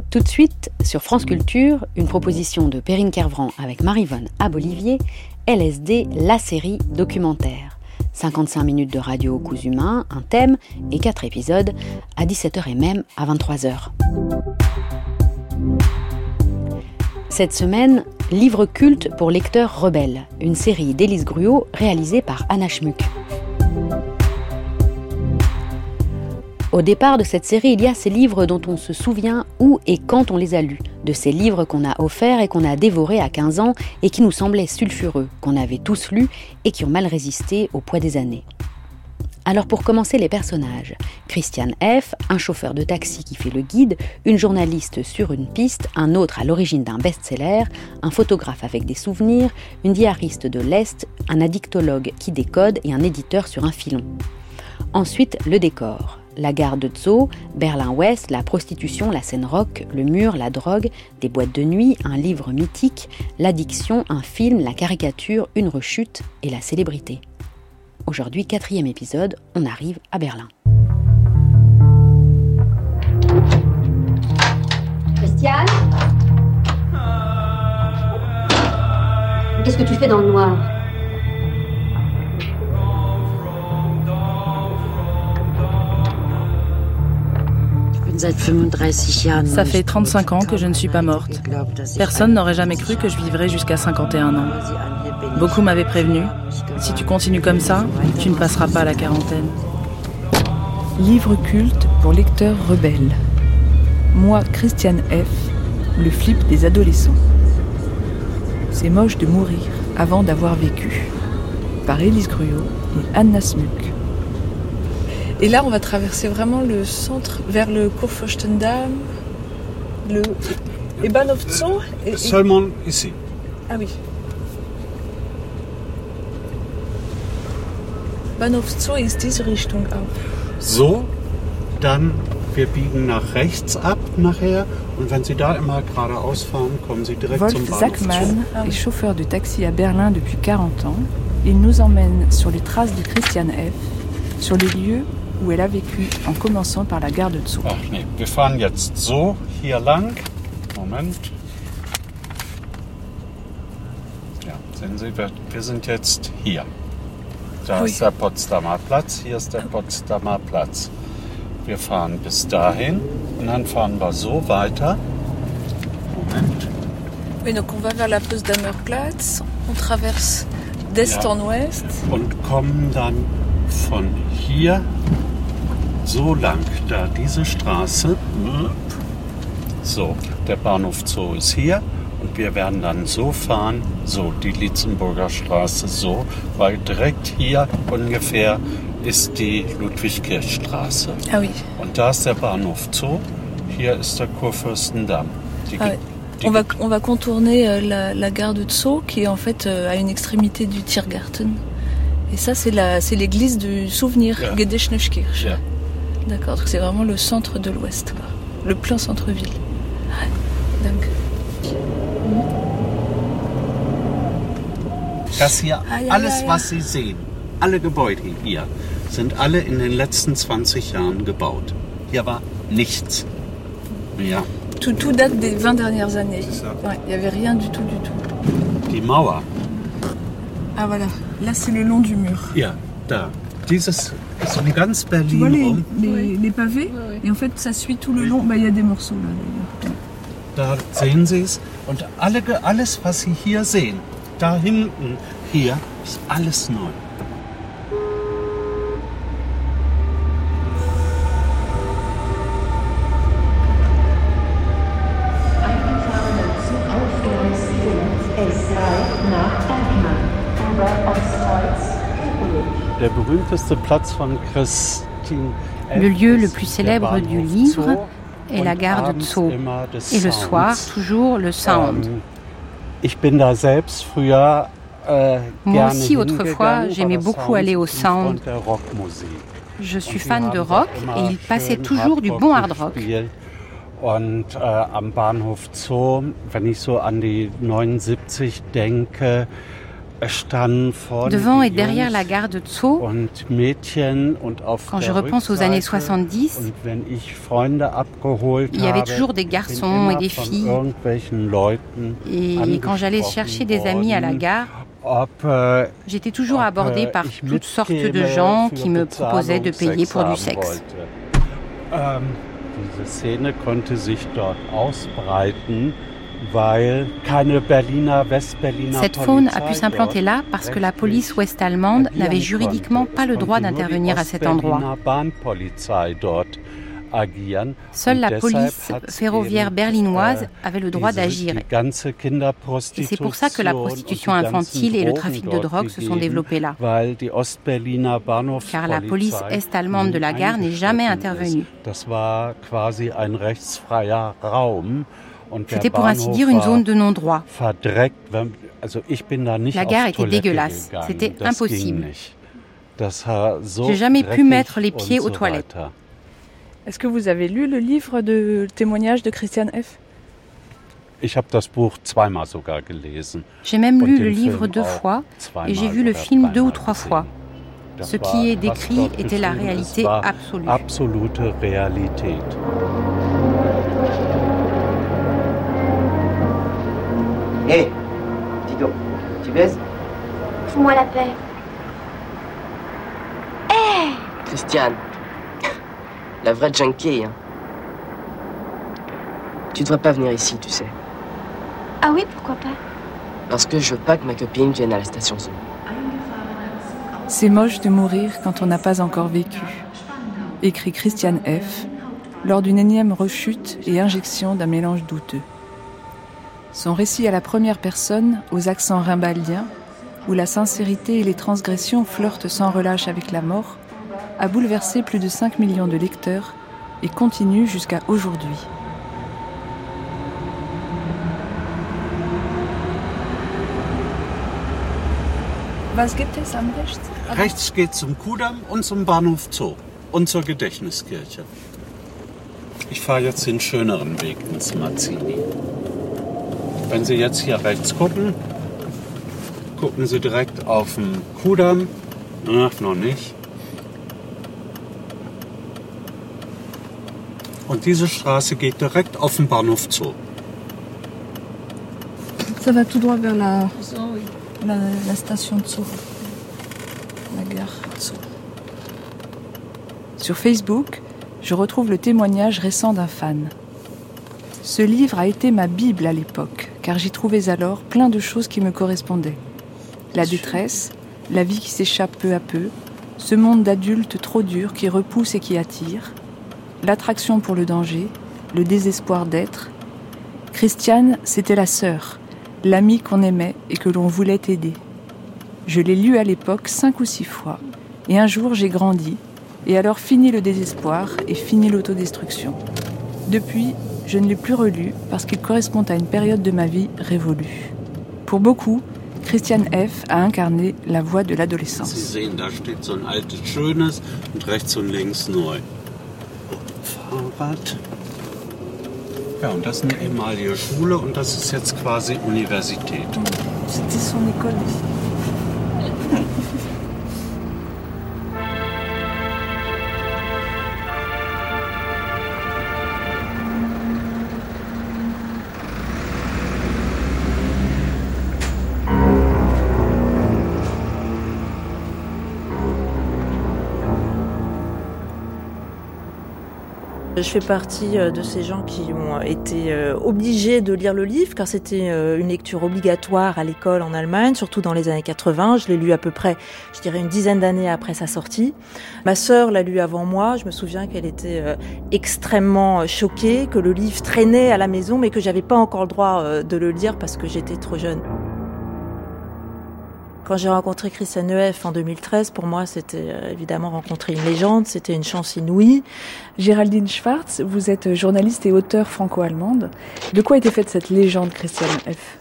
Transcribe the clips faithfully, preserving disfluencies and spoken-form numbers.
Tout de suite, sur France Culture, une proposition de Perrine Kervran avec Maryvonne Abolivier, L S D, la série documentaire. cinquante-cinq minutes de radio aux coups humains, un thème et quatre épisodes, à dix-sept heures et même à vingt-trois heures. Cette semaine, livre culte pour lecteurs rebelles, une série d'Élise Gruot réalisée par Anna Schmuck. Au départ de cette série, il y a ces livres dont on se souvient où et quand on les a lus, de ces livres qu'on a offerts et qu'on a dévorés à quinze ans et qui nous semblaient sulfureux, qu'on avait tous lus et qui ont mal résisté au poids des années. Alors pour commencer, les personnages. Christian F., un chauffeur de taxi qui fait le guide, une journaliste sur une piste, un autre à l'origine d'un best-seller, un photographe avec des souvenirs, une diariste de l'Est, un addictologue qui décode et un éditeur sur un filon. Ensuite, le décor. La gare de Zoo, Berlin-Ouest, la prostitution, la scène rock, le mur, la drogue, des boîtes de nuit, un livre mythique, l'addiction, un film, la caricature, une rechute et la célébrité. Aujourd'hui, quatrième épisode, on arrive à Berlin. Christian ? Qu'est-ce que tu fais dans le noir ? Ça fait trente-cinq ans que je ne suis pas morte. Personne n'aurait jamais cru que je vivrais jusqu'à cinquante et un ans. Beaucoup m'avaient prévenu. Si tu continues comme ça, tu ne passeras pas la quarantaine. Livre culte pour lecteurs rebelles. Moi, Christian F., le flip des adolescents. C'est moche de mourir avant d'avoir vécu. Par Élise Gruot et Anna Schmuck. Et là, on va traverser vraiment le centre vers le Kurfürstendamm, le et Bahnhof Zoo. Et, et... Seulement ici. Ah oui. Bahnhof Zoo ist diese Richtung auch. So, dann wir biegen nach rechts ab nachher und wenn Sie da immer geradeaus fahren, kommen Sie direkt Wolf zum Bahnhof Zachmann Zoo. Ah oui. Est chauffeur de taxi à Berlin depuis quarante ans. Il nous emmène sur les traces de Christian F., sur les lieux où elle a vécu, en commençant par la gare de Zoo. Ach nee, wir fahren jetzt so hier lang. Moment. Ja, sehen Sie, wir, wir sind jetzt hier. Da Ui. ist der Potsdamer Platz, hier ist der Potsdamer Platz. Wir fahren bis dahin und dann fahren wir so weiter. Moment. Oui, donc on va vers la Potsdamer Platz, on traverse d'est Ja. en ouest. Und kommen dann von hier so lang, da diese Straße. So, der Bahnhof Zoo ist hier und wir werden dann so fahren, so die Lietzenburger Straße so, weil direkt hier ungefähr ist die Ludwigkirchstraße. Ah oui. Und da ist der Bahnhof Zoo, hier ist der Kurfürstendamm. Die, Ah ouais. die, On va, on va contourner euh, la, la gare de Zoo qui est en fait euh, à une extrémité du Tiergarten. Et ça, c'est, la, c'est l'église du souvenir, Ja. Gedächtniskirche. Ja. D'accord, donc c'est vraiment le centre de l'ouest, quoi. Le plein centre-ville. Ouais. Donc. Das hier, Ah, ja, alles ja, ja. was Sie sehen, alle Gebäude hier, sind alle in den letzten zwanzig Jahren gebaut. Hier war nichts. Ja. Tout, tout date des vingt dernières années. C'est ça. Ouais, il n'y avait rien du tout, du tout. Die Mauer, Ah voilà, là c'est le long du mur. ja, da. Dieses ist um ganz Tu Berlin vois les, rum. les, oui. les pavés oui, oui. Et en fait ça suit tout le long. Bah, il y a des morceaux là d'ailleurs. Da sehen Sie es. Und alle, alles, was Sie hier sehen, da hinten, hier, ist alles neu. Der berühmteste Platz von Christine F. Le lieu le plus célèbre du livre est la gare de Zoo. Et le soir, toujours le Sound. Ich bin da selbst früher äh, Moi aussi, autrefois, j'aimais beaucoup aller au Sound. Je suis fan de rock et il passait toujours du bon hard rock. Und äh, am Bahnhof Zoo, wenn ich so an die neunundsiebzig denke, devant et derrière la gare de Zoo. Quand je repense aux années soixante-dix, il y avait toujours des garçons et des filles. Et quand j'allais chercher des amis à la gare, j'étais toujours abordée par toutes sortes de gens qui me proposaient de payer pour du sexe. Diese Szene konnte sich dort ausbreiten, weil keine Berliner, Westberliner Cette faune a pu s'implanter là parce que la police ouest-allemande n'avait juridiquement pas le droit d'intervenir à cet endroit. Seule la police ferroviaire berlinoise avait le droit d'agir. Et c'est pour ça que la prostitution infantile et le trafic de drogue se sont développés là. Car la police est-allemande de la gare n'est jamais intervenue. C'était pour ainsi dire une zone de non-droit. La gare était dégueulasse, c'était impossible. J'ai jamais pu mettre les pieds aux toilettes. Est-ce que vous avez lu le livre de témoignages de Christiane F. J'ai même lu le livre deux fois et j'ai vu le film deux ou trois fois. Ce qui est décrit était la réalité absolue. Absolute Realität. Hé, hey, Tito, tu baises? Fous-moi la paix. Hé hey Christiane, la vraie junkie, hein. Tu devrais pas venir ici, tu sais. Ah oui, pourquoi pas? Parce que je veux pas que ma copine vienne à la station Zoo. C'est moche de mourir quand on n'a pas encore vécu, écrit Christiane F. lors d'une énième rechute et injection d'un mélange douteux. Son récit à la première personne, aux accents rimbaliens, où la sincérité et les transgressions flirtent sans relâche avec la mort, a bouleversé plus de cinq millions de lecteurs et continue jusqu'à aujourd'hui. Was gibt es am rechts? Rechts geht zum Kudamm und zum Bahnhof Zoo und zur Gedächtniskirche. Ich fahre jetzt den schöneren Weg ins Mazzini. Wenn Sie jetzt hier rechts gucken, gucken Sie direkt auf den Kudamm. Ach, noch nicht. Und diese Straße geht direkt auf den Bahnhof Zoo. Ça va tout droit vers la, la, la station Zoo. La gare Zoo. Sur Facebook, je retrouve le témoignage récent d'un fan. Ce livre a été ma Bible à l'époque, car j'y trouvais alors plein de choses qui me correspondaient. La détresse, la vie qui s'échappe peu à peu, ce monde d'adultes trop dur qui repousse et qui attire, l'attraction pour le danger, le désespoir d'être. Christiane, c'était la sœur, l'amie qu'on aimait et que l'on voulait aider. Je l'ai lu à l'époque cinq ou six fois, et un jour j'ai grandi, et alors fini le désespoir et fini l'autodestruction. Depuis, je ne l'ai plus relu parce qu'il correspond à une période de ma vie révolue. Pour beaucoup, Christiane F. a incarné la voix de l'adolescence. Sie sehen, da steht so ein altes Schönes und rechts und links neu. Fahrrad. Ja, und das ist eine ehemalige Schule und das ist jetzt quasi Universität. C'était son école ici. Je fais partie de ces gens qui ont été obligés de lire le livre, car c'était une lecture obligatoire à l'école en Allemagne, surtout dans les années quatre-vingts. Je l'ai lu à peu près, je dirais, une dizaine d'années après sa sortie. Ma sœur l'a lu avant moi. Je me souviens qu'elle était extrêmement choquée, que le livre traînait à la maison, mais que j'avais pas encore le droit de le lire parce que j'étais trop jeune. Quand j'ai rencontré Christiane F. en deux mille treize, pour moi, c'était euh, évidemment rencontrer une légende, c'était une chance inouïe. Géraldine Schwartz, vous êtes journaliste et auteure franco-allemande. De quoi était faite cette légende Christiane F.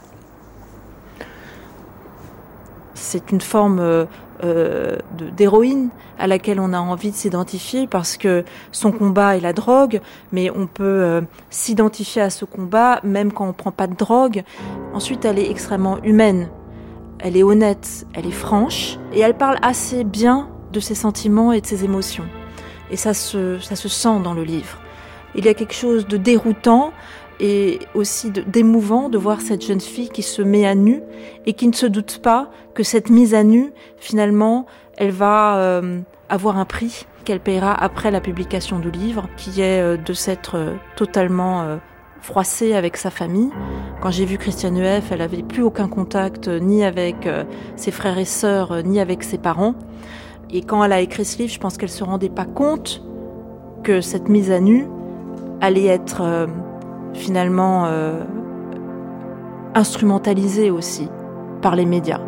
C'est une forme euh, euh, de, d'héroïne à laquelle on a envie de s'identifier parce que son combat est la drogue, mais on peut euh, s'identifier à ce combat même quand on ne prend pas de drogue. Ensuite, elle est extrêmement humaine. elle est honnête, elle est franche, et elle parle assez bien de ses sentiments et de ses émotions. Et ça se, ça se sent dans le livre. Il y a quelque chose de déroutant et aussi de, d'émouvant de voir cette jeune fille qui se met à nu et qui ne se doute pas que cette mise à nu, finalement, elle va euh, avoir un prix qu'elle paiera après la publication du livre, qui est euh, de s'être euh, totalement euh, froissée avec sa famille. Quand j'ai vu Christiane Eef, elle n'avait plus aucun contact euh, ni avec euh, ses frères et sœurs, euh, ni avec ses parents. Et quand elle a écrit ce livre, je pense qu'elle ne se rendait pas compte que cette mise à nu allait être euh, finalement euh, instrumentalisée aussi par les médias.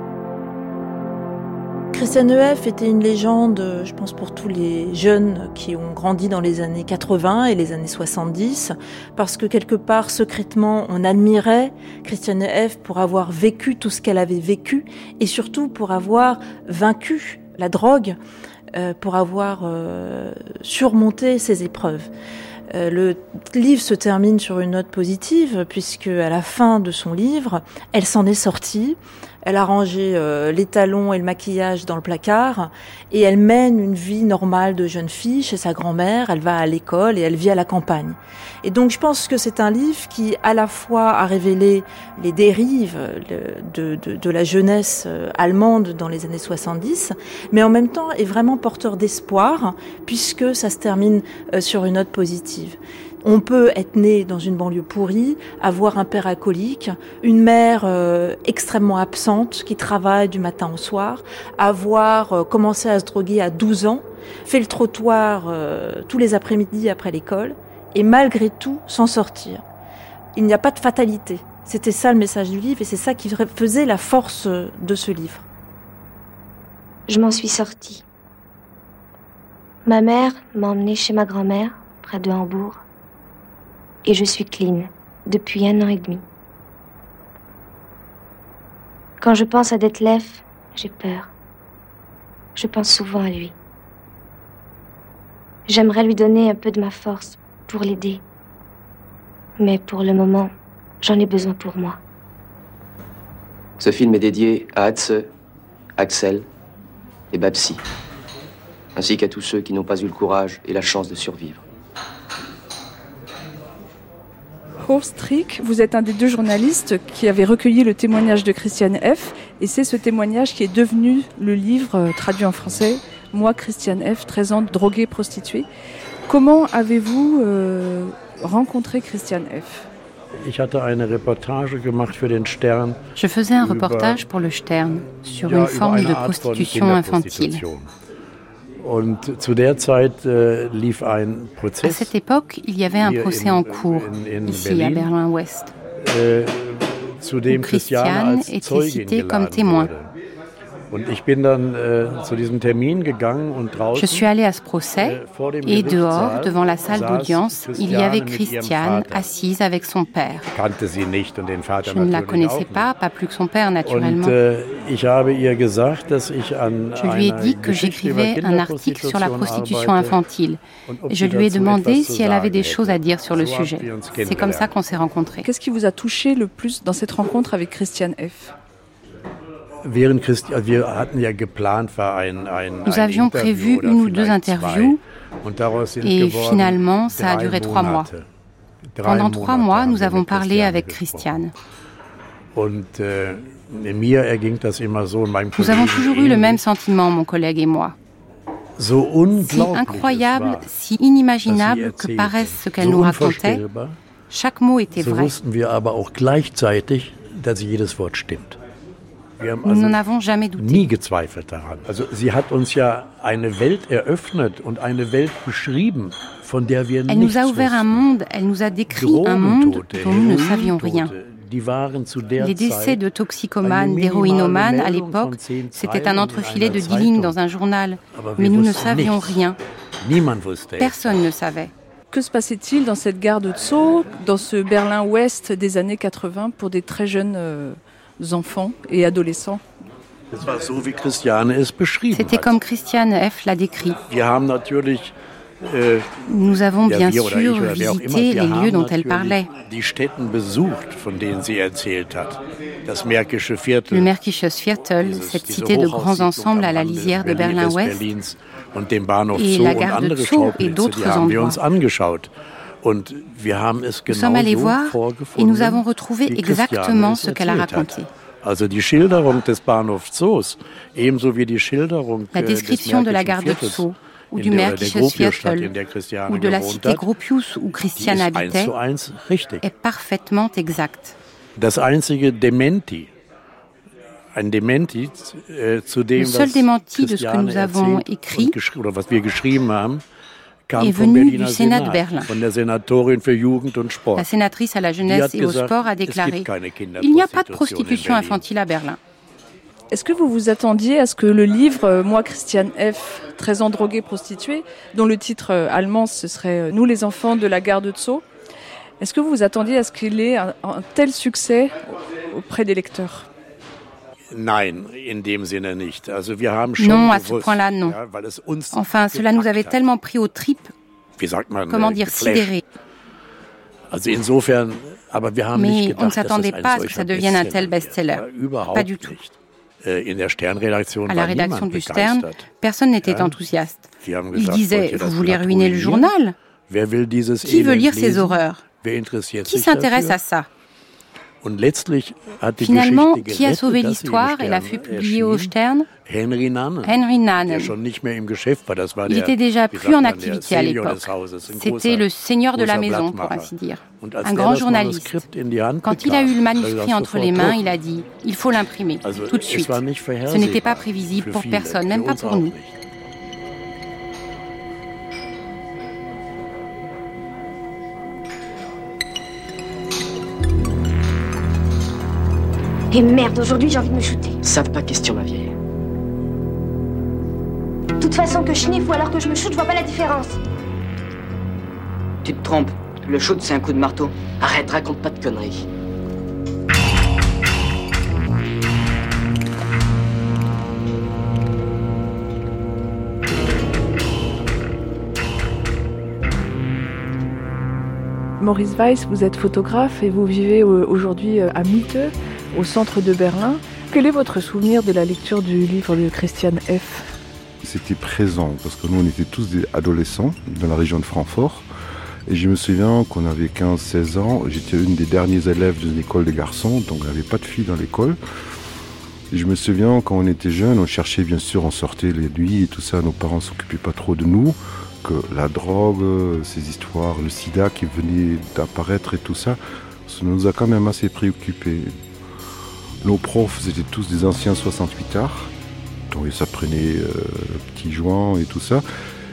Christiane Eef était une légende, je pense, pour tous les jeunes qui ont grandi dans les années quatre-vingts et les années soixante-dix, parce que quelque part, secrètement, on admirait Christiane Eef pour avoir vécu tout ce qu'elle avait vécu et surtout pour avoir vaincu la drogue, euh, pour avoir euh, surmonté ses épreuves. Euh, le livre se termine sur une note positive, puisque à la fin de son livre, elle s'en est sortie. Elle a rangé euh, les talons et le maquillage dans le placard et elle mène une vie normale de jeune fille chez sa grand-mère. Elle va à l'école et elle vit à la campagne. Et donc je pense que c'est un livre qui à la fois a révélé les dérives de, de, de la jeunesse allemande dans les années soixante-dix, mais en même temps est vraiment porteur d'espoir puisque ça se termine sur une note positive. On peut être né dans une banlieue pourrie, avoir un père alcoolique, une mère euh, extrêmement absente qui travaille du matin au soir, avoir euh, commencé à se droguer à douze ans, fait le trottoir euh, tous les après-midi après l'école et malgré tout s'en sortir. Il n'y a pas de fatalité. C'était ça le message du livre et c'est ça qui faisait la force de ce livre. Je m'en suis sortie. Ma mère m'a emmenée chez ma grand-mère, près de Hambourg. Et je suis clean depuis un an et demi. Quand je pense à Detlef, j'ai peur. Je pense souvent à lui. J'aimerais lui donner un peu de ma force pour l'aider. Mais pour le moment, j'en ai besoin pour moi. Ce film est dédié à Atze, Axel et Babsi, ainsi qu'à tous ceux qui n'ont pas eu le courage et la chance de survivre. Horst Rieck, vous êtes un des deux journalistes qui avait recueilli le témoignage de Christiane Eef et c'est ce témoignage qui est devenu le livre euh, traduit en français « Moi, Christiane Eef, treize ans, droguée, prostituée ». Comment avez-vous euh, rencontré Christiane Eef ? Je faisais un reportage pour le Stern sur une forme de prostitution infantile. À cette époque, il y avait un procès en cours, ici à Berlin-Ouest, où Christiane était citée comme témoin. Je suis allé à ce procès et dehors, devant la salle d'audience, il y avait Christiane assise avec son père. Je ne la connaissais pas, pas plus que son père naturellement. Je lui ai dit que j'écrivais un article sur la prostitution infantile. Et je lui ai demandé si elle avait des choses à dire sur le sujet. C'est comme ça qu'on s'est rencontrés. Qu'est-ce qui vous a touché le plus dans cette rencontre avec Christiane Eef ? Nous avions prévu une ou deux interviews et finalement ça a duré trois mois. Pendant trois mois, nous avons parlé avec Christiane. Nous avons toujours eu le même sentiment, mon collègue et moi. Si incroyable, si inimaginable que paraisse ce qu'elle nous racontait, chaque mot était vrai. Nous n'en avons jamais douté. Elle nous a ouvert un monde, elle nous a décrit un monde dont nous ne savions rien. Les décès de toxicomanes, d'héroïnomanes à l'époque, c'était un entrefilet de dix lignes dans un journal. Mais nous ne savions rien. Personne ne savait. Que se passait-il dans cette gare de Zoo, dans ce Berlin-Ouest des années quatre-vingts pour des très jeunes euh, enfants et adolescents ? C'était comme Christiane Eef l'a décrit. Il y Nous avons bien sûr visité les lieux dont elle parlait. Le Märkisches Viertel, cette cité de grands ensembles à la lisière de Berlin-Ouest, et la gare de Zoo et d'autres endroits. Nous sommes allés voir et nous avons retrouvé exactement ce qu'elle a raconté. La description de la gare de Zoo, ou du Märkisches Viertel, ou de la cité Gropius où Christiane habitait, est parfaitement exacte. Le seul démenti de ce que nous avons écrit est venu du Sénat de Berlin. La sénatrice à la jeunesse et au sport a déclaré « Il n'y a pas de prostitution infantile à Berlin ». Est-ce que vous vous attendiez à ce que le livre « Moi, Christiane F., treize ans droguée prostituée », dont le titre allemand ce serait « Nous les enfants de la gare de Zoo », est-ce que vous vous attendiez à ce qu'il ait un, un tel succès auprès des lecteurs ? Non, à ce point-là, non. Enfin, cela nous avait tellement pris aux tripes, comment dire, sidérés. Mais on ne s'attendait pas à ce que ça devienne un tel best-seller. Pas du tout. À la rédaction du Stern, personne n'était enthousiaste. Ils disaient « Vous voulez ruiner le journal ? Qui veut lire ces horreurs ? Qui s'intéresse à ça ?» Finalement, qui a sauvé l'histoire et l'a fait publier au Stern ? Henry Nannen. Il était déjà plus en activité à l'époque. C'était le seigneur de la maison, pour ainsi dire. Un grand journaliste. Quand il a eu le manuscrit entre les mains, il a dit « Il faut l'imprimer, tout de suite ». Ce n'était pas prévisible pour personne, même pas pour nous. Et merde, aujourd'hui j'ai envie de me shooter. Ça pas question, ma vieille. De toute façon, que je sniffe ou alors que je me shoote, je vois pas la différence. Tu te trompes. Le shoot, c'est un coup de marteau. Arrête, raconte pas de conneries. Maurice Weiss, vous êtes photographe et vous vivez aujourd'hui à Mitte, au centre de Berlin. Quel est votre souvenir de la lecture du livre de Christiane F. ? C'était présent, parce que nous on était tous des adolescents dans la région de Francfort. Et je me souviens qu'on avait quinze seize ans, j'étais une des derniers élèves d'une école de garçons, donc il n'y avait pas de filles dans l'école. Et je me souviens quand on était jeunes, on cherchait bien sûr, on sortait les nuits et tout ça, nos parents ne s'occupaient pas trop de nous, que la drogue, ces histoires, le sida qui venait d'apparaître et tout ça, ça nous a quand même assez préoccupés. Nos profs, c'était tous des anciens soixante-huit arts, donc ils s'apprenaient euh, petits joints et tout ça.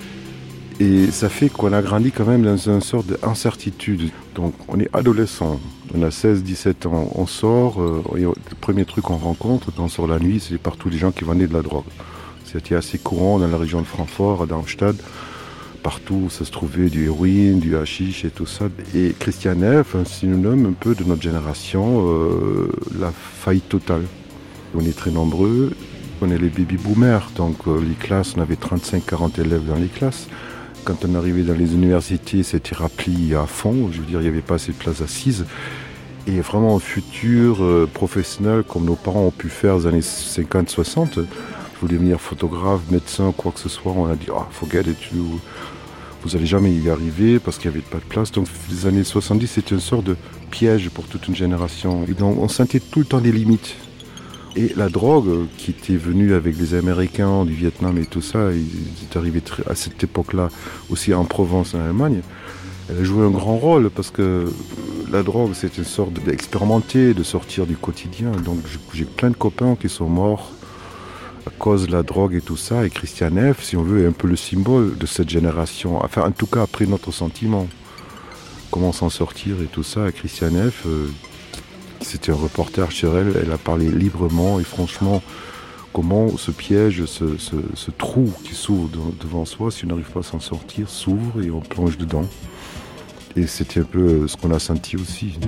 Et ça fait qu'on a grandi quand même dans une sorte d'incertitude. Donc on est adolescent, on a seize dix-sept ans, on sort, euh, et le premier truc qu'on rencontre quand on sort la nuit, c'est partout les gens qui vendaient de la drogue. C'était assez courant dans la région de Francfort, à Darmstadt. Partout, ça se trouvait du héroïne, du hashish et tout ça. Et Christiane F, un synonyme un peu de notre génération, euh, la faillite totale. On est très nombreux, on est les baby-boomers, donc euh, les classes, on avait trente-cinq quarante élèves dans les classes. Quand on arrivait dans les universités, c'était rempli à fond, je veux dire, il n'y avait pas assez de places assises. Et vraiment un futur euh, professionnel comme nos parents ont pu faire dans les années cinquante soixante. Je voulais devenir photographe, médecin, quoi que ce soit. On a dit, ah, oh, forget it, you. Vous n'allez jamais y arriver parce qu'il n'y avait pas de place. Donc les années soixante-dix, c'était une sorte de piège pour toute une génération. Et donc on sentait tout le temps des limites. Et la drogue qui était venue avec les Américains du Vietnam et tout ça, ils étaient arrivés à cette époque-là aussi en Provence, en Allemagne. Elle a joué un grand rôle parce que la drogue, c'est une sorte d'expérimenter, de sortir du quotidien. Donc j'ai plein de copains qui sont morts à cause de la drogue et tout ça. Et Christiane F, si on veut, est un peu le symbole de cette génération. Enfin, en tout cas, après notre sentiment. Comment s'en sortir et tout ça. Et Christiane F, euh, c'était un reporter sur elle. Elle a parlé librement et franchement, comment ce piège, ce, ce, ce trou qui s'ouvre devant soi, si on n'arrive pas à s'en sortir, s'ouvre et on plonge dedans. Et c'était un peu ce qu'on a senti aussi.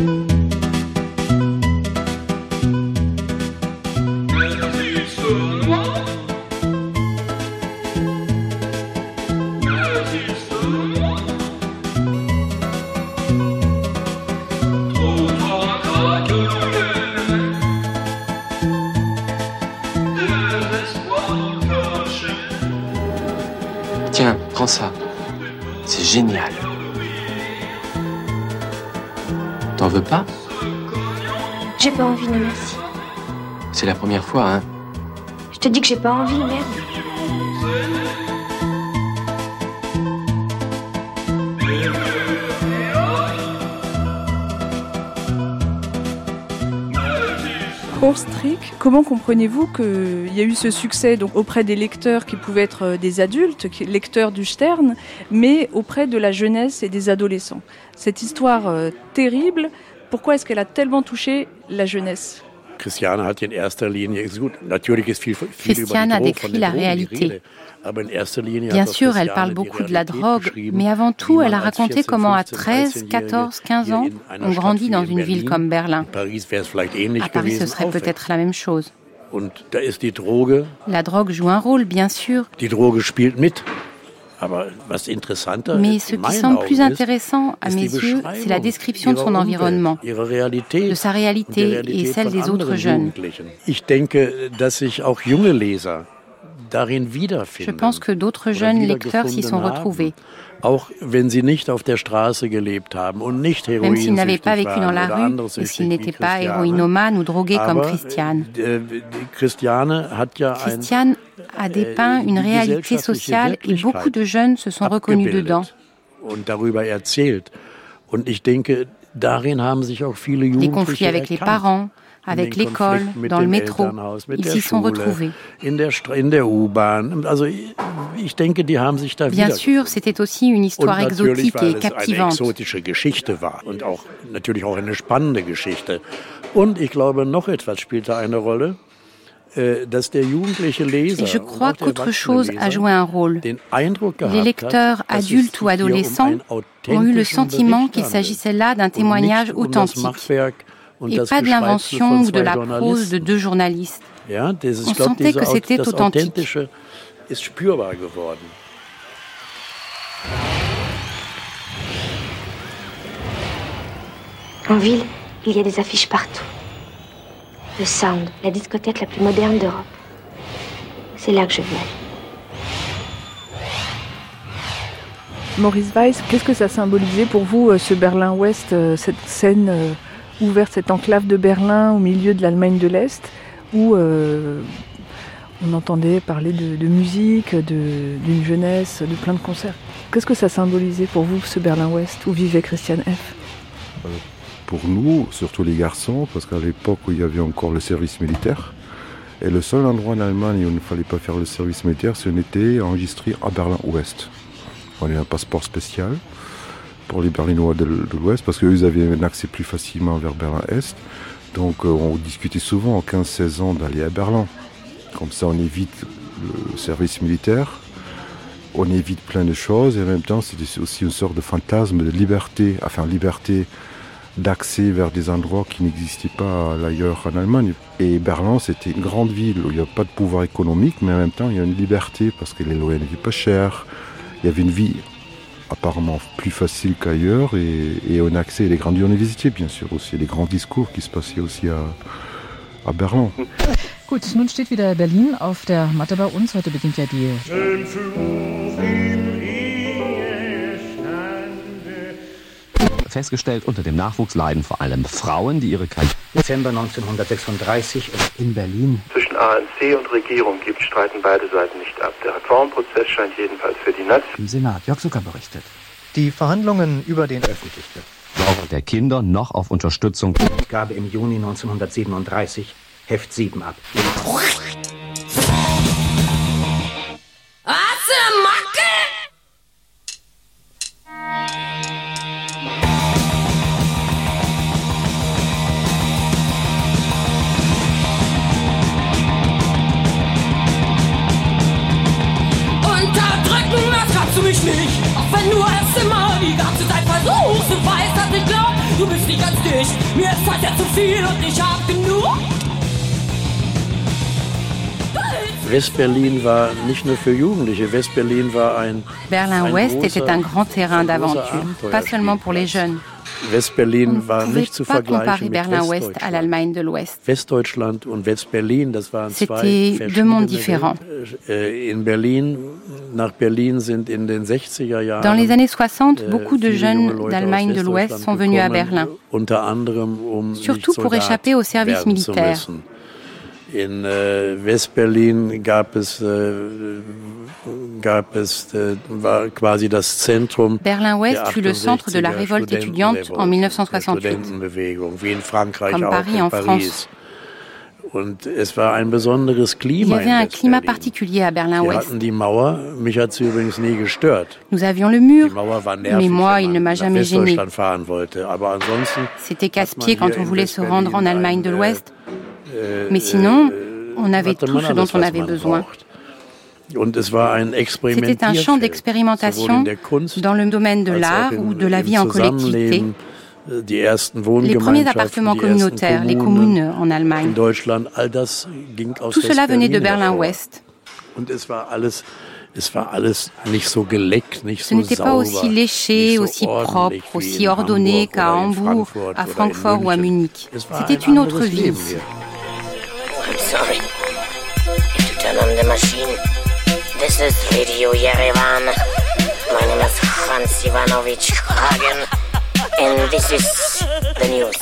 Moi, Prends ça. C'est génial. T'en veux pas? J'ai pas envie, non merci. C'est la première fois, hein? Je te dis que j'ai pas envie, merde. Horst Trick, comment comprenez-vous qu'il y a eu ce succès donc, auprès des lecteurs qui pouvaient être des adultes, lecteurs du Stern, mais auprès de la jeunesse et des adolescents? Cette histoire euh, terrible, pourquoi est-ce qu'elle a tellement touché la jeunesse? Christiane a décrit la réalité. Bien sûr, elle parle beaucoup de la drogue, mais avant tout, elle a raconté comment à treize, quatorze, quinze ans, on grandit dans une ville comme Berlin. À Paris, ce serait peut-être la même chose. La drogue joue un rôle, bien sûr. Mais ce qui semble plus intéressant à mes yeux, c'est la description de son environnement, de sa réalité et celle des autres jeunes. Je pense que d'autres jeunes lecteurs s'y sont retrouvés. Même s'ils n'avaient pas vécu dans la rue et s'ils n'étaient pas héroïnomanes ou drogués comme Christiane. Christiane a dépeint une réalité sociale et beaucoup de jeunes se sont reconnus dedans. Les conflits avec les parents, avec l'école, dans le métro, ils s'y sont retrouvés. Bien sûr, c'était aussi une histoire exotique et captivante. Et je crois qu'autre chose a joué un rôle. Les lecteurs, adultes ou adolescents, ont eu le sentiment qu'il s'agissait là d'un témoignage authentique. Et pas de l'invention ou de la prose de deux journalistes. On sentait que c'était authentique. En ville, il y a des affiches partout. Le Sound, la discothèque la plus moderne d'Europe. C'est là que je veux aller. Maurice Weiss, qu'est-ce que ça symbolisait pour vous, ce Berlin-Ouest, cette scène ouverte, cette enclave de Berlin au milieu de l'Allemagne de l'Est, où euh, on entendait parler de, de musique, de, d'une jeunesse, de plein de concerts. Qu'est-ce que ça symbolisait pour vous, ce Berlin-Ouest, où vivait Christiane F. euh, Pour nous, surtout les garçons, parce qu'à l'époque où il y avait encore le service militaire, et le seul endroit en Allemagne où il ne fallait pas faire le service militaire, c'est qu'on était enregistré à Berlin-Ouest. On avait un passeport spécial pour les Berlinois de l'Ouest, parce qu'eux avaient un accès plus facilement vers Berlin-Est. Donc euh, on discutait souvent en quinze seize ans d'aller à Berlin. Comme ça on évite le service militaire, on évite plein de choses, et en même temps c'était aussi une sorte de fantasme de liberté, enfin liberté d'accès vers des endroits qui n'existaient pas ailleurs en Allemagne. Et Berlin, c'était une grande ville où il n'y a pas de pouvoir économique, mais en même temps il y a une liberté, parce que les loyers n'étaient pas chers, il y avait une vie apparemment plus facile qu'ailleurs, et, et on a accès à les grandes universités, bien sûr, aussi, les grands discours qui se passaient aussi à, à Berlin. Gut, nun steht wieder Berlin auf der Matte bei uns. Heute beginnt ja die... Festgestellt, unter dem Nachwuchs leiden vor allem Frauen, die ihre Karriere... Dezember neunzehnhundertsechsunddreißig in Berlin. Zwischen A N C und Regierung gibt, streiten beide Seiten nicht ab. Der Reformprozess scheint jedenfalls für die Nazi... Im Senat, Jörg Zucker berichtet. Die Verhandlungen über den öffentlichen Sorge der Kinder noch auf Unterstützung... Gabe im Juni neunzehnhundertsiebenunddreißig, Heft sieben ab. Du mich nicht, auch wenn du es immer die ganze Zeit versuchst und weißt, dass ich glaub, du bist nicht ganz dicht. Mir ist halt ja zu viel und ich hab genug. West-Berlin war nicht nur für Jugendliche, West-Berlin war ein... Berlin-Ouest était un grand terrain d'aventure, pas seulement pour les jeunes. West-Berlin On war ne nicht zu pouvait pas comparer vergleichen mit Berlin-Ouest à Westdeutschland. l'Allemagne de l'Ouest. Westdeutschland und West-Berlin, das waren zwei C'était deux mondes verschiedene différents. Äh, in Berlin, nach Berlin sind in den sechziger Jahren Dans les années soixante, äh, beaucoup de viele junge jeunes Leute d'Allemagne aus de l'Ouest Westdeutschland sont venus à gekommen, Berlin, unter anderem, um surtout nicht pour Soldat échapper au service werden zu militaire. müssen. In äh, West-Berlin gab es, äh, gab es äh, war quasi das Zentrum Berlin-Ouest der fut le centre de la révolte étudiante en mille neuf cent soixante-huit. Studentenbewegung, wie in Frankreich Comme auch, Paris in en Paris. France. Und es war ein besonderes Il y Klima avait in un climat West-Berlin. particulier à Wir Berlin-Ouest. hatten die Mauer, mich hat sie übrigens nie gestört. Nous avions le mur, Die Mauer war nervig, mais moi, wenn il ne man m'a nach jamais gêné. Westdeutschland fahren wollte. Aber ansonsten C'était hat man casse-pied quand hier on in voulait se rendre en West-Berlin Allemagne de ein, l'Ouest. äh, Mais sinon, äh, on avait hatte tout man ce alles, dont on was avait man besoin. braucht. Und es war ein C'était un champ Experimentierfeld, d'expérimentation sowohl in der Kunst dans le domaine de als l'art auch im- ou de la im vie en collectivité. Zusammenleben. Die ersten Les premiers Wohngemeinschaften, appartements die ersten communautaires, les Kommunen communes en Allemagne. in Deutschland, all das ging aus Tout cela venait de West-Berlin hervor. Berlin-Ouest. Und es war alles, es war alles nicht so geleckt, nicht Ce so n'était pas sauber, aussi léché, nicht so aussi propre, ordentlich wie aussi in ordonné Hamburg qu'à oder in Hambourg, Frankfurt à oder in Francfort ou à München. Munich. Es war C'était ein une autre anderes vie Leben ici. hier. I'm sorry. If you turn on the machine, this is Radio Yerevan. My name is Hans Ivanovich Hagen, and this is the news.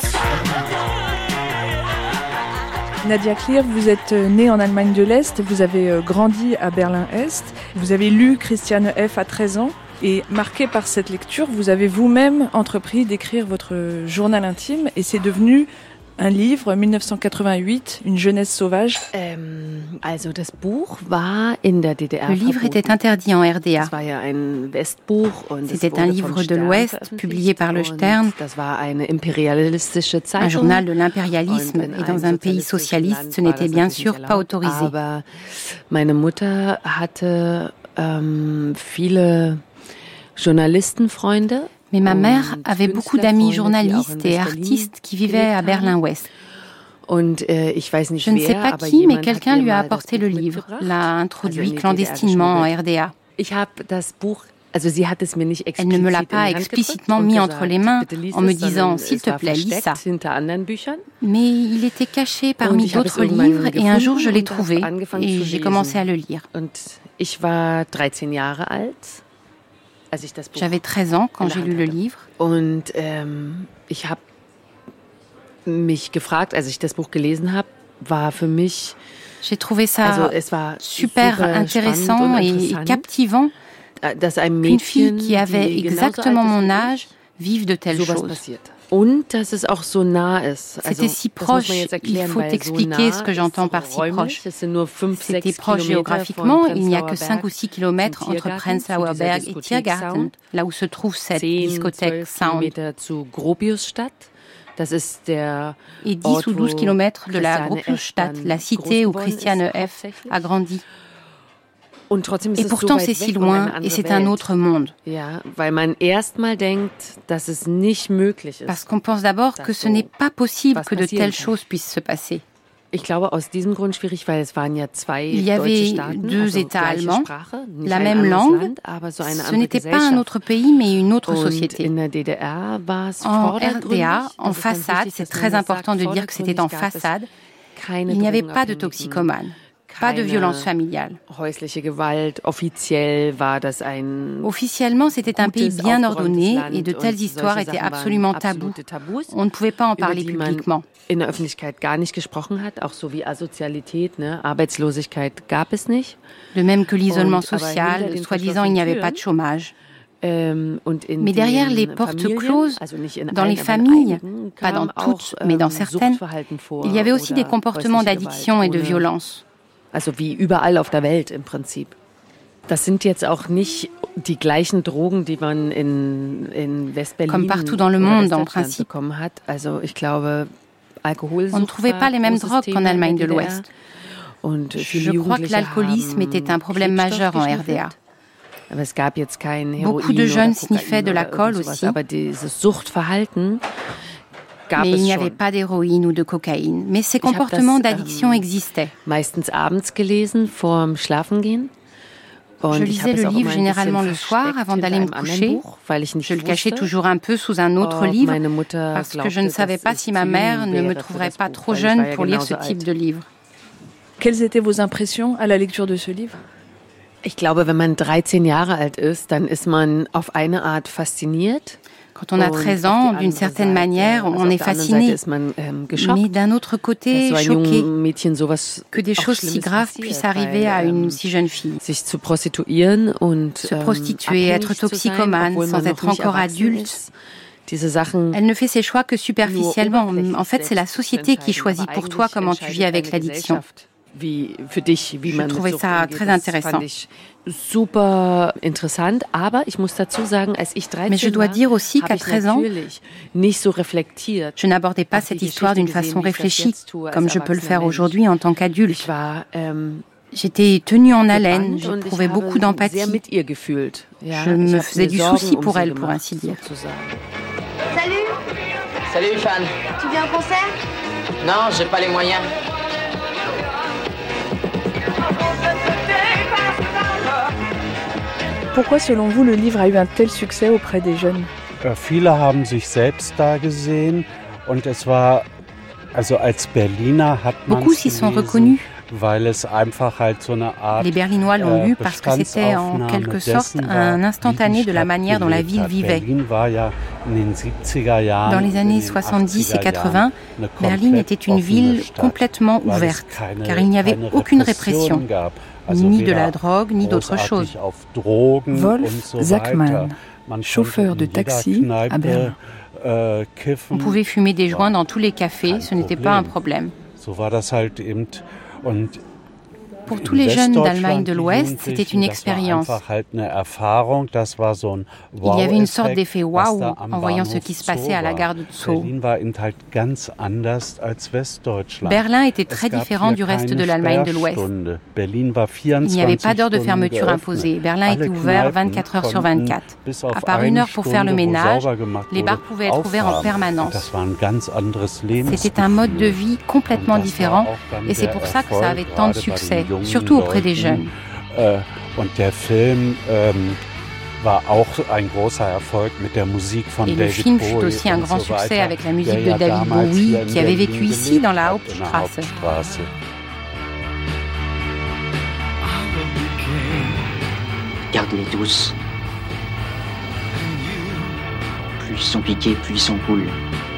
Nadia Clear, vous êtes née en Allemagne de l'Est, vous avez grandi à Berlin-Est, vous avez lu Christiane F. à treize ans, et marqué par cette lecture, vous avez vous-même entrepris d'écrire votre journal intime, et c'est devenu un livre, mille neuf cent quatre-vingt-huit, Une jeunesse sauvage. Ähm, also das Buch war in der D D R Le livre était interdit en R D A. Das war ja ein Westbuch und es C'était wurde un vom livre de Stern l'Ouest, veröffentlicht publié par le und Stern, Das war eine imperialistische Zeitung. un journal de l'impérialisme, Und in et dans einem un pays sozialistischen socialiste, Land ce war n'était das bien natürlich sûr nicht pas erlaubt. autorisé. Aber meine Mutter hatte ähm, viele Journalistenfreunde. Mais ma mère und avait beaucoup d'amis Künstlerfreunde, die auch journalistes in et West-Berlin artistes qui vivaient à gelebt haben. Berlin-Ouest. Und äh, ich weiß nicht Je ne sais wer, pas aber qui, mais jemand quelqu'un hat mir lui a mal das apporté le Buch livre, mitgebracht. l'a Also introduit in die D D R clandestinement en geschmuggelt. R D A. Ich habe das Buch, also sie hat es mir nicht Elle explizit ne me l'a in pas die Hand explicitement gedrückt mis und entre gesagt, les mains bitte lies en me es, sondern disant, s'il es te war plaît, lis versteckt ça. hinter anderen Büchern. Mais il était caché Und parmi ich habe es d'autres irgendwann livres et un jour je l'ai gefunden und trouvé habe angefangen et zu j'ai lesen. commencé à le lire. Und ich war dreizehn Jahre alt, als ich das Buch J'avais treize ans quand in der j'ai lu Hand le hatte. livre. Und ähm, ich habe mich gefragt, als ich das Buch gelesen habe, war für mich J'ai trouvé ça also es war super super intéressant spannend und et interessant, captivant dass ein qu'une fille Mädchen, qui avait die genauso exactement alt ist mon wie âge vive de telles sowas choses. passiert. Und dass es auch so nah ist. Also, C'était si das muss man proche, jetzt il erklären, faut weil so expliquer nah ce que j'entends par si räumlich, proche. es sind nur fünf, C'était sechs proche Kilometer géographiquement, von il n'y a que Prenzlauer cinq ou six kilomètres zum entre Tiergarten, Prenzlauer zu dieser Berg et Diskothek Tiergarten, Sound. là où se trouve cette zehn, discothèque zwölf Sound. Kilometer zu Gropiusstadt. Das ist der Et dix Ort, ou douze wo kilomètres de la Christiane F. Gropiusstadt, dann la cité groß où geworden Christiane ist, F. hauptsächlich. a grandi. Und trotzdem ist Et es pourtant, so weit c'est si weg und loin eine et andere c'est un Welt. autre monde. Ja, weil man erstmal denkt, dass es nicht möglich ist. Parce qu'on pense d'abord que ce n'est pas possible que de telles choses puissent se passer. Ich glaube, aus diesem Grund schwierig, weil es waren ja zwei Il y deutsche avait Staaten, deux also États gleiche allemands, Sprache, nicht la ein même anderes langue. Land, aber so eine Ce andere n'était pas Gesellschaft. un autre pays, mais une autre Und société. in der D D R war es En R vordergründig. D A, Das en ist ganz façade, wichtig, c'est dass man très das important sagt, de dire que c'était en vordergründig gab es façade. keine Il n'y avait pas de Drogenabhängigen, toxicomanes, pas de keine violence familiale. häusliche Gewalt. Offiziell war das ein Officiellement, c'était un pays gutes, bien aufgeräumtes ordonné Land et de und telles histoires solche étaient Sachen waren absolument tabous. absolute Tabus, On ne pouvait pas en über parler die man publiquement. in der Öffentlichkeit gar nicht gesprochen hat, auch so wie Asozialität, ne? Arbeitslosigkeit gab es nicht. De même que l'isolement Und aber social, hinter den soi-disant il n'y avait pas de chômage. Ähm, und in Mais derrière den les portes Familien, closes, also nicht in dans allen, les aber in familles, einigen, pas dans kam toutes, auch, mais dans ähm, certaines, Suchtverhalten vor il y avait aussi oder des comportements häusliche d'addiction et de Gewalt ohne- violence. Also wie überall auf der Welt im Prinzip. Das sind jetzt auch nicht die gleichen Drogen, die man in, in West-Berlin Comme partout dans le oder monde, en Westdeutschland principe. bekommen hat. Also ich glaube, Alkoholsucht On ne trouvait war pas les mêmes großes drogues Thema qu'en in der Allemagne de D D R. l'Ouest. Und viele Je crois que Jugendliche l'alcoolisme haben était un problème majeur en R D A. Klebstoff Aber es gab jetzt kein Heroin Beaucoup de oder jeunes Kokain sniffaient de oder l'alcool irgend sowas, aussi. Aber dieses Suchtverhalten gab Mais es il n'y schon. avait pas d'héroïne ou de cocaïne. Mais ces Ich hab comportements das, d'addiction ähm, existaient. Meistens abends gelesen, vorm Schlafengehen. Je lisais le livre généralement le soir avant d'aller me coucher. Je le cachais toujours un peu sous un autre livre parce que je ne savais pas si ma mère ne me trouverait pas trop jeune pour lire ce type de livre. Quelles étaient vos impressions à la lecture de ce livre ? Ich glaube, wenn man dreizehn Jahre alt ist, dann ist man auf eine Art fasziniert. Quand on a treize ans, d'une certaine manière, on est fasciné, mais d'un autre côté, choqué que des choses si graves puissent arriver à une si jeune fille. Se prostituer, être toxicomane sans être encore adulte, elle ne fait ses choix que superficiellement. En fait, c'est la société qui choisit pour toi comment tu vis avec l'addiction. Je trouvais ça très intéressant. Super interessant, aber ich muss dazu sagen, als ich dreizehn Mais je dois dire aussi qu'à treize ans, nicht so reflektiert. Je n'abordais pas cette histoire d'une façon réfléchie, comme je peux le faire aujourd'hui en tant qu'adulte. J'étais tenue en haleine, j'éprouvais beaucoup d'empathie. Je me faisais du souci pour elle, pour ainsi dire. Salut. Salut, Fan. Tu viens au concert ? Non, j'ai pas les moyens. Pourquoi, selon vous, le livre a eu un tel succès auprès des jeunes ? Viele haben sich selbst da gesehen und es war, also als Berliner hat man Beaucoup s'y sont reconnus. Weil es einfach halt so eine Art, Les Berlinois l'ont lu parce que c'était en quelque sorte un instantané de la manière dont la ville vivait. Dans les années soixante-dix et quatre-vingts, Berlin était une ville complètement ouverte, car il n'y avait aucune répression. Ni de la drogue, ni d'autre chose. Wolf Sackmann, chauffeur de taxi à Berlin. On pouvait fumer des joints dans tous les cafés, ce n'était pas un problème. Pour tous les jeunes d'Allemagne de l'Ouest, c'était une expérience. Il y avait une sorte d'effet waouh en voyant ce qui se passait à la gare de Zoo. Berlin était très différent du reste de l'Allemagne de l'Ouest. Il n'y avait pas d'heure de fermeture imposée. Berlin était ouvert vingt-quatre heures sur vingt-quatre. À part une heure pour faire le ménage, les bars pouvaient être ouverts en permanence. C'était un mode de vie complètement différent et c'est pour ça que ça avait tant de succès. Surtout auprès des jeunes. Und der Film ähm, war auch ein großer Erfolg mit der Musik von David Bowie. Et le film fut aussi un grand succès avec la musique de David Bowie, qui avait vécu ici dans la Hauptstraße. Garde-les douces. Plus ils sont piqués, plus ils sont cool.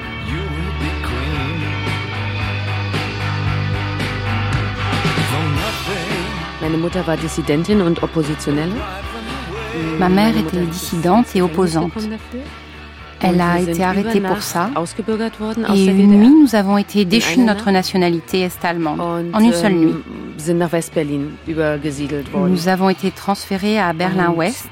Meine Mutter war Dissidentin und Oppositionelle. Ma mère était dissidente et opposante. Elle a été arrêtée pour ça. Et une nuit, nous avons été déchus de notre nationalité est-allemande, en une seule nuit. Nous avons été transférés à Berlin-Ouest.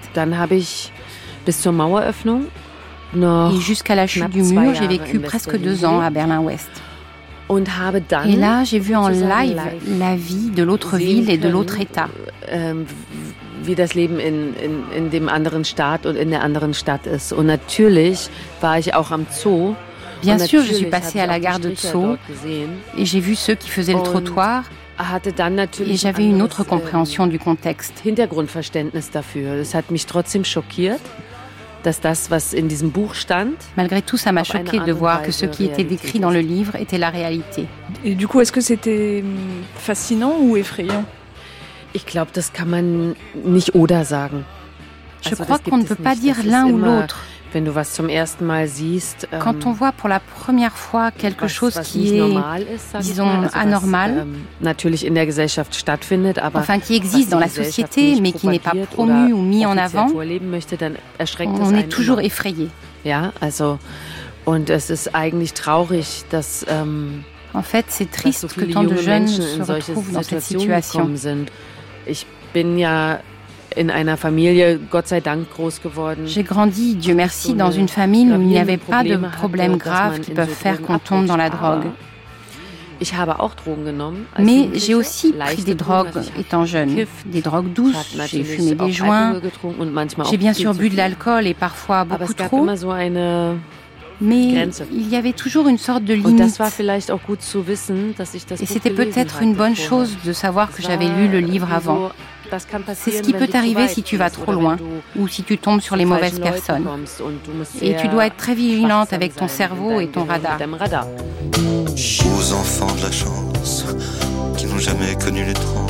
Et jusqu'à la chute du mur, j'ai vécu presque deux ans à Berlin-Ouest. Et là, j'ai vu en live la vie de l'autre ville et de l'autre État. Wie das Leben in, in, in dem anderen Staat und in der anderen Stadt ist. Und natürlich war ich auch am Zoo. Bien sûr, je suis passée à la gare de Zoo et j'ai vu ceux qui faisaient le trottoir. Et j'avais une autre compréhension du contexte. Hintergrundverständnis dafür. Das hat mich trotzdem schockiert. Dass das, was in diesem Buch stand, malgré tout, ça m'a choqué de voir que ce qui était décrit dans le livre était la réalité. Et du coup, est-ce que c'était fascinant ou effrayant? Ich glaube, das kann man nicht oder sagen. Je crois qu'on ne peut pas dire l'un ou l'autre. Wenn du was zum ersten Mal siehst, quand on voit pour la première fois quelque chose qui est, disons, anormal, natürlich in der Gesellschaft stattfindet, aber enfin qui existe dans la société mais qui n'est pas promu ou mis en avant, on est toujours effrayé. Ja, also, und es ist eigentlich traurig, dass ähm, en fait, c'est triste que tant de jeunes se retrouvent dans cette situation. Ich bin ja in einer Familie, Gott sei Dank, groß geworden. J'ai grandi, Dieu merci, dans une famille où il n'y avait pas de problèmes graves qui peuvent faire qu'on tombe dans la drogue. Ich habe auch Drogen genommen. Mais j'ai aussi pris des drogues étant jeune, des drogues douces, j'ai fumé des joints, j'ai bien sûr bu de l'alcool et parfois beaucoup trop. Mais Grenze. il y avait toujours une sorte de Und limite. das war vielleicht auch gut zu wissen, dass ich das Et Buch c'était gelesen peut-être une hatte bonne vorher. chose de savoir que j'avais lu le livre avant. Das kann C'est passieren, ce qui wenn peut du zu t'arriver weit si tu vas gehst trop oder loin wenn du ou si tu tombes sur les zu mauvaises falschen Leuten personnes. kommst und du musst Et tu sehr dois être très vigilante wachsam avec ton sein cerveau mit et ton deinem Gehirn, radar. mit deinem Radar. Aux enfants de la chance qui n'ont jamais connu les trans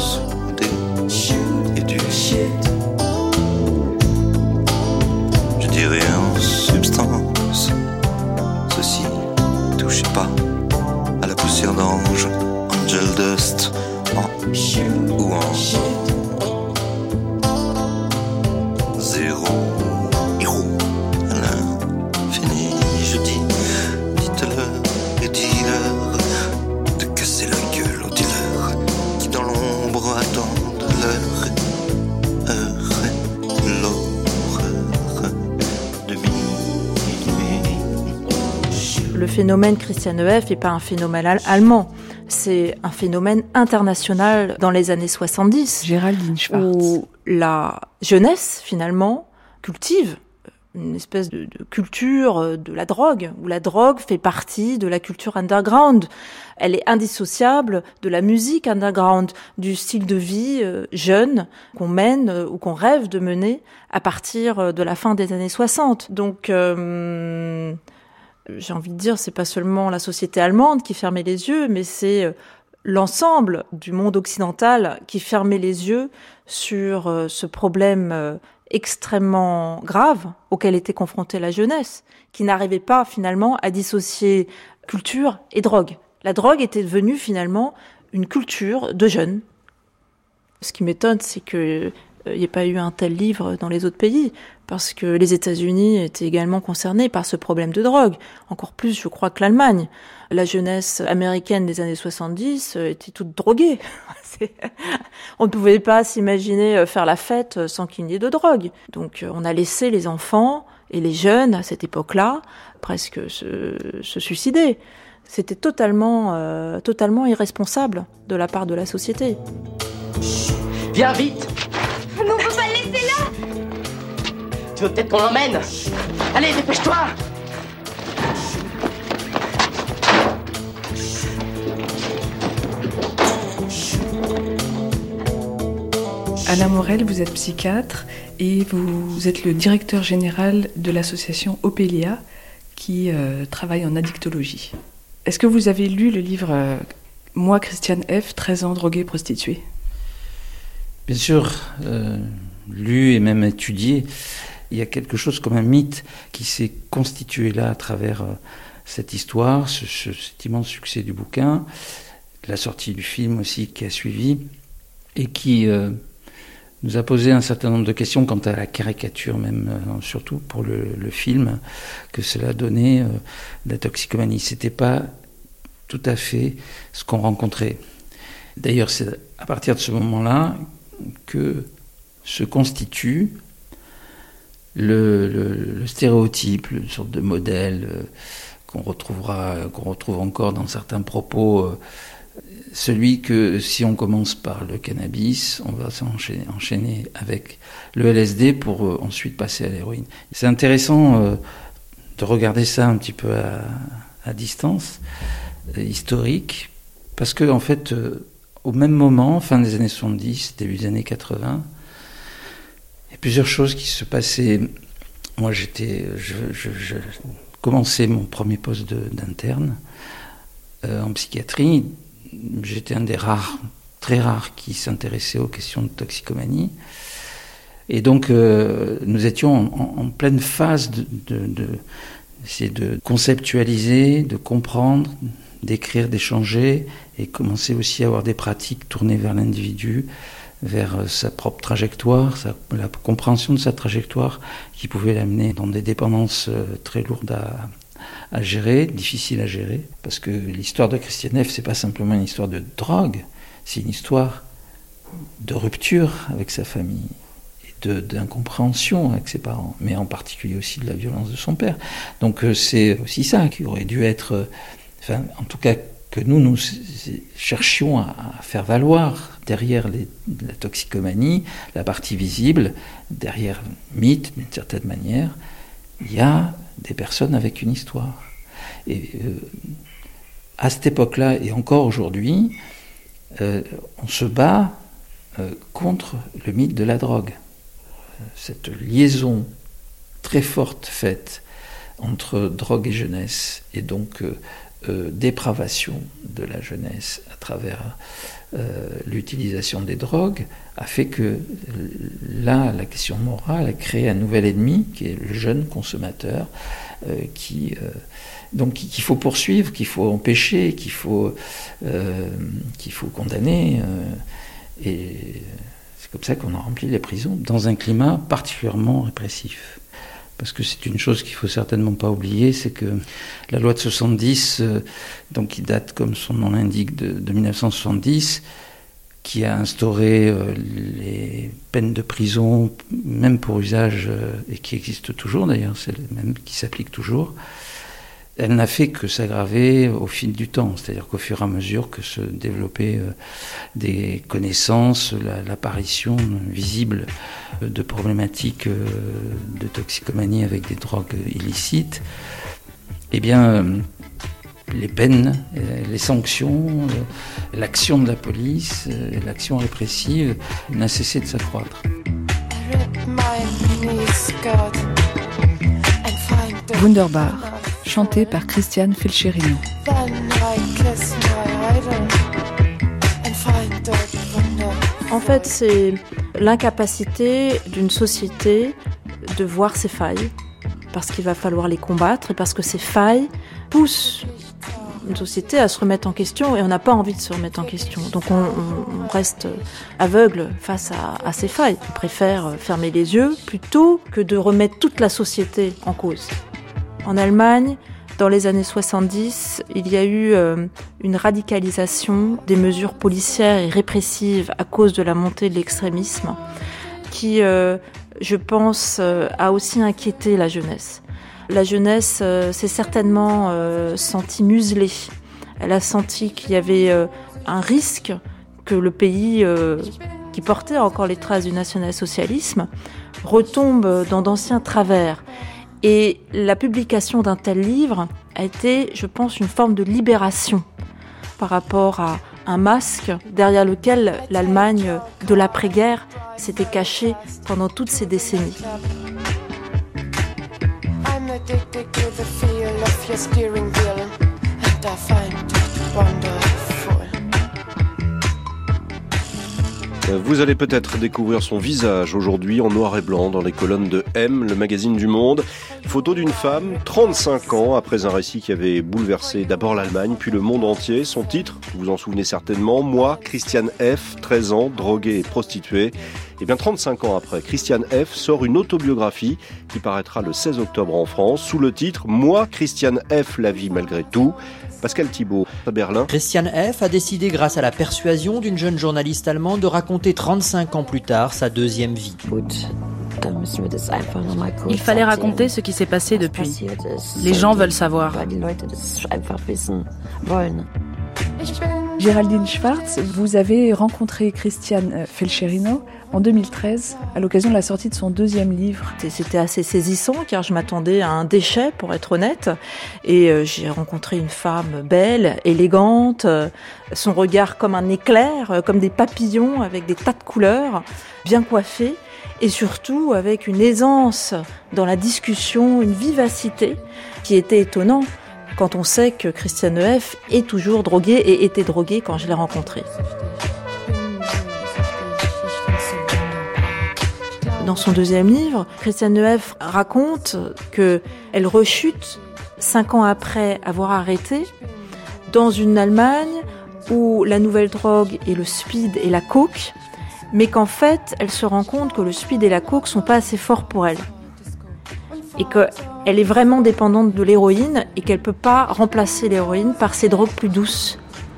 des et du je dirais en substance ceci touchez pas à la poussière d'ange angel dust en ou en zéro héros à l'infini je dis dites-leur et dis-leur de casser la gueule aux dealers qui dans l'ombre attendent leur heure, l'horreur de minuit. Le phénomène Christiane F. n'est pas un phénomène al- allemand, c'est un phénomène international dans les années soixante-dix. Géraldine Schwartz. Où la jeunesse, finalement, cultive une espèce de, de culture de la drogue, où la drogue fait partie de la culture underground. Elle est indissociable de la musique underground, du style de vie euh, jeune qu'on mène euh, ou qu'on rêve de mener à partir de la fin des années soixante. Donc, euh, j'ai envie de dire, c'est pas seulement la société allemande qui fermait les yeux, mais c'est euh, l'ensemble du monde occidental qui fermait les yeux sur euh, ce problème euh, extrêmement grave auquel était confrontée la jeunesse, qui n'arrivait pas finalement à dissocier culture et drogue. La drogue était devenue finalement une culture de jeunes. Ce qui m'étonne, c'est qu'il n'y ait pas eu un tel livre dans les autres pays, parce que les États-Unis étaient également concernés par ce problème de drogue, encore plus, je crois, que l'Allemagne. La jeunesse américaine des années soixante-dix était toute droguée. On ne pouvait pas s'imaginer faire la fête sans qu'il n'y ait de drogue. Donc on a laissé les enfants et les jeunes, à cette époque-là, presque se, se suicider. C'était totalement, euh, totalement irresponsable de la part de la société. Viens vite. Mais on peut pas le laisser là. Tu veux peut-être qu'on l'emmène? Allez, dépêche-toi. Alain Morel, vous êtes psychiatre et vous êtes le directeur général de l'association Opélia qui euh, travaille en addictologie. Est-ce que vous avez lu le livre euh, Moi, Christiane F., treize ans droguée prostituée? Bien sûr, euh, lu et même étudié. Il y a quelque chose comme un mythe qui s'est constitué là à travers euh, cette histoire, ce, ce, cet immense succès du bouquin, la sortie du film aussi qui a suivi et qui euh, nous a posé un certain nombre de questions quant à la caricature même, euh, surtout pour le, le film, que cela donnait euh, la toxicomanie. C'était pas tout à fait ce qu'on rencontrait. D'ailleurs, c'est à partir de ce moment-là que se constitue le, le, le stéréotype, une sorte de modèle euh, qu'on retrouvera, qu'on retrouve encore dans certains propos, euh, celui que si on commence par le cannabis, on va s'enchaîner enchaîner avec le L S D pour euh, ensuite passer à l'héroïne. C'est intéressant euh, de regarder ça un petit peu à, à distance, euh, historique, parce que en fait, euh, au même moment, fin des années soixante-dix, début des années quatre-vingts, il y a plusieurs choses qui se passaient. Moi, j'étais, je, je, je commençais mon premier poste de, d'interne euh, en psychiatrie. J'étais un des rares, très rares, qui s'intéressait aux questions de toxicomanie. Et donc, euh, nous étions en, en, en pleine phase de, de, de, d'essayer de conceptualiser, de comprendre, d'écrire, d'échanger, et commencer aussi à avoir des pratiques tournées vers l'individu, vers sa propre trajectoire, sa, la compréhension de sa trajectoire qui pouvait l'amener dans des dépendances très lourdes à, à gérer, difficiles à gérer, parce que l'histoire de Christiane F., c'est pas simplement une histoire de drogue, c'est une histoire de rupture avec sa famille, et de, d'incompréhension avec ses parents, mais en particulier aussi de la violence de son père. Donc c'est aussi ça qui aurait dû être, enfin, en tout cas, que nous, nous cherchions à faire valoir derrière les, la toxicomanie, la partie visible, derrière le mythe, d'une certaine manière, il y a des personnes avec une histoire. Et euh, à cette époque-là, et encore aujourd'hui, euh, on se bat euh, contre le mythe de la drogue. Cette liaison très forte faite entre drogue et jeunesse, et donc euh, euh, dépravation de la jeunesse à travers euh, l'utilisation des drogues, a fait que là, la question morale a créé un nouvel ennemi, qui est le jeune consommateur, euh, qui, euh, donc, qu'il faut poursuivre, qu'il faut empêcher, qu'il faut, euh, qu'il faut condamner. Euh, et c'est comme ça qu'on a rempli les prisons, dans un climat particulièrement répressif. Parce que c'est une chose qu'il ne faut certainement pas oublier, c'est que la loi de soixante-dix, euh, donc qui date, comme son nom l'indique, de, de dix-neuf cent soixante-dix, qui a instauré euh, les peines de prison, même pour usage, euh, et qui existe toujours d'ailleurs, c'est le même qui s'applique toujours, elle n'a fait que s'aggraver au fil du temps, c'est-à-dire qu'au fur et à mesure que se développaient euh, des connaissances, la, l'apparition visible de problématiques euh, de toxicomanie avec des drogues illicites, eh bien, euh, les peines, euh, les sanctions, euh, l'action de la police, euh, l'action répressive n'a cessé de s'accroître. Wunderbar, chanté par Christiane Felcherino. En fait, c'est l'incapacité d'une société de voir ses failles, parce qu'il va falloir les combattre, et parce que ces failles poussent une société à se remettre en question, et on n'a pas envie de se remettre en question. Donc on, on reste aveugle face à, à ces failles. On préfère fermer les yeux plutôt que de remettre toute la société en cause. En Allemagne, dans les années soixante-dix, il y a eu euh, une radicalisation des mesures policières et répressives à cause de la montée de l'extrémisme qui, euh, je pense, euh, a aussi inquiété la jeunesse. La jeunesse euh, s'est certainement euh, sentie muselée. Elle a senti qu'il y avait euh, un risque que le pays, euh, qui portait encore les traces du national-socialisme, retombe dans d'anciens travers. Et la publication d'un tel livre a été, je pense, une forme de libération par rapport à un masque derrière lequel l'Allemagne de l'après-guerre s'était cachée pendant toutes ces décennies. Vous allez peut-être découvrir son visage aujourd'hui en noir et blanc dans les colonnes de M, le magazine du Monde. Photo d'une femme, trente-cinq ans, après un récit qui avait bouleversé d'abord l'Allemagne, puis le monde entier. Son titre, vous vous en souvenez certainement, Moi, Christiane F, treize ans, droguée et prostituée. Et bien trente-cinq ans après, Christiane F sort une autobiographie qui paraîtra le seize octobre en France, sous le titre Moi, Christiane F, la vie malgré tout. Pascal Thibault, à Berlin. Christiane F a décidé, grâce à la persuasion d'une jeune journaliste allemande, de raconter trente-cinq ans plus tard sa deuxième vie. Il fallait raconter ce qui s'est passé depuis. Les gens veulent savoir. Géraldine Schwartz, vous avez rencontré Christiane Felcherino en deux mille treize, à l'occasion de la sortie de son deuxième livre. C'était assez saisissant, car je m'attendais à un déchet, pour être honnête. Et euh, j'ai rencontré une femme belle, élégante, euh, son regard comme un éclair, euh, comme des papillons avec des tas de couleurs, bien coiffée, et surtout avec une aisance dans la discussion, une vivacité qui était étonnante quand on sait que Christiane F est toujours droguée et était droguée quand je l'ai rencontrée. Dans son deuxième livre, Christiane F raconte qu'elle rechute cinq ans après avoir arrêté dans une Allemagne où la nouvelle drogue est le speed et la coke, mais qu'en fait, elle se rend compte que le speed et la coke sont pas assez forts pour elle. Et qu'elle est vraiment dépendante de l'héroïne et qu'elle peut pas remplacer l'héroïne par ces drogues plus douces.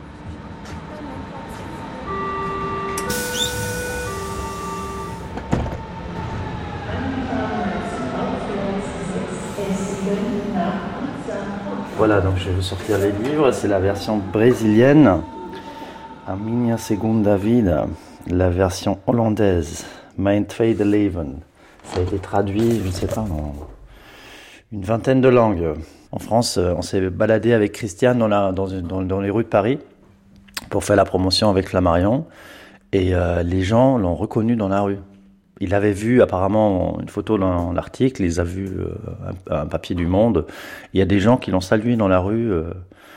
Voilà, donc je vais vous sortir les livres. C'est la version brésilienne, A Minha Segunda Vida, la version hollandaise, Mijn Tweede Leven. Ça a été traduit, je ne sais pas, en une vingtaine de langues. En France, on s'est baladé avec Christiane dans, la, dans, dans, dans les rues de Paris pour faire la promotion avec Flammarion. Et euh, les gens l'ont reconnu dans la rue. Il avait vu apparemment une photo dans l'article, il a vu euh, un, un papier du Monde. Il y a des gens qui l'ont salué dans la rue. Euh,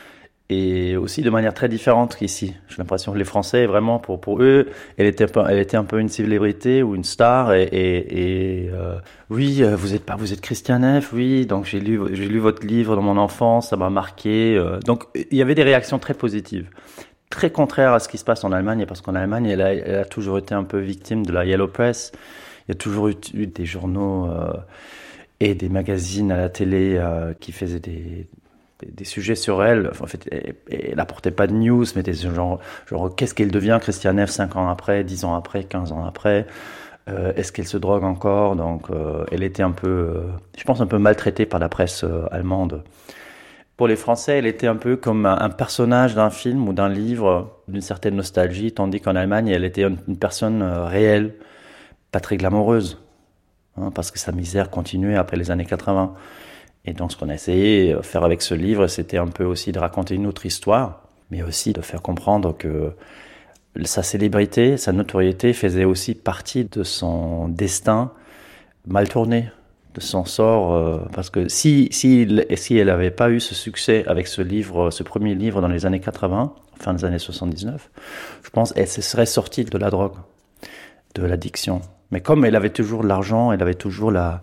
Et aussi de manière très différente qu'ici. J'ai l'impression que les Français, vraiment, pour, pour eux, elle était, un peu, elle était un peu une célébrité ou une star. Et, et, et euh, oui, vous êtes pas, vous êtes Christian F. Oui, donc j'ai lu, j'ai lu votre livre dans mon enfance, ça m'a marqué. Donc il y avait des réactions très positives, très contraires à ce qui se passe en Allemagne, parce qu'en Allemagne, elle a, elle a toujours été un peu victime de la Yellow Press. Il y a toujours eu, eu des journaux euh, et des magazines à la télé euh, qui faisaient des des sujets sur elle. En fait, elle, elle apportait pas de news, mais des genre, genre qu'est-ce qu'elle devient, Christiane F, cinq ans après, dix ans après, quinze ans après, euh, est-ce qu'elle se drogue encore? Donc, euh, elle était un peu, euh, je pense, un peu maltraitée par la presse euh, allemande. Pour les Français, elle était un peu comme un, un personnage d'un film ou d'un livre, d'une certaine nostalgie, tandis qu'en Allemagne, elle était une, une personne euh, réelle, pas très glamoureuse, hein, parce que sa misère continuait après les années quatre-vingts. Et donc, ce qu'on a essayé de faire avec ce livre, c'était un peu aussi de raconter une autre histoire, mais aussi de faire comprendre que sa célébrité, sa notoriété faisait aussi partie de son destin mal tourné, de son sort. Euh, parce que si, si, si elle n'avait pas eu ce succès avec ce livre, ce premier livre dans les années quatre-vingts, fin des années soixante-dix-neuf, je pense qu'elle se serait sortie de la drogue, de l'addiction. Mais comme elle avait toujours de l'argent, elle avait toujours la...